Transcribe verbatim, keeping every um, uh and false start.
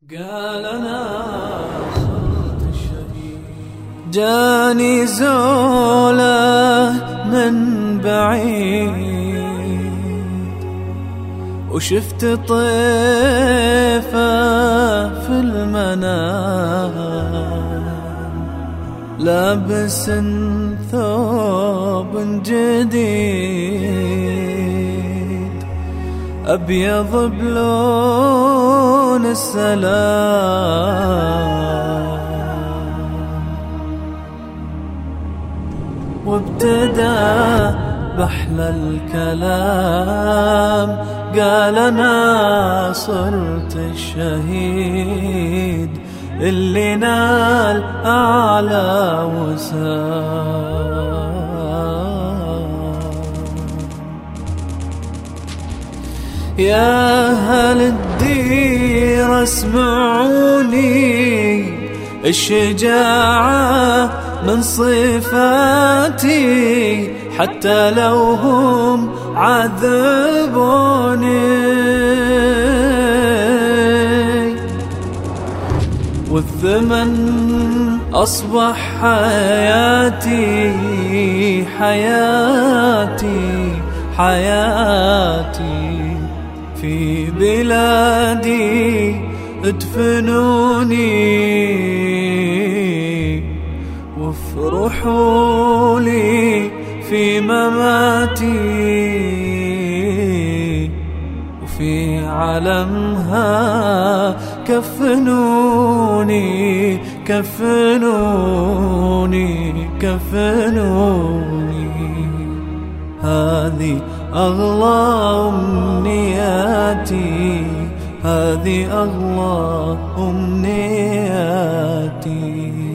قال أنا صرت الشهيد. جاني زوله من بعيد وشفت طيفه في المنام لابس ثوب جديد أبيض بلون السلام، وابتدى بأحلى الكلام قال أنا صرت الشهيد اللي نال أعلى وسام. يا أهل الدير اسمعوني، الشجاعة من صفاتي حتى لو هم عذبوني، والثمن أصبح حياتي حياتي حياتي في بلادي ادفنوني وافرحوا لي في مماتي، وفي علمها كفنوني كفنوني كفنوني. هذه أغلى أمنياتي، هذه أغلى أمنياتي.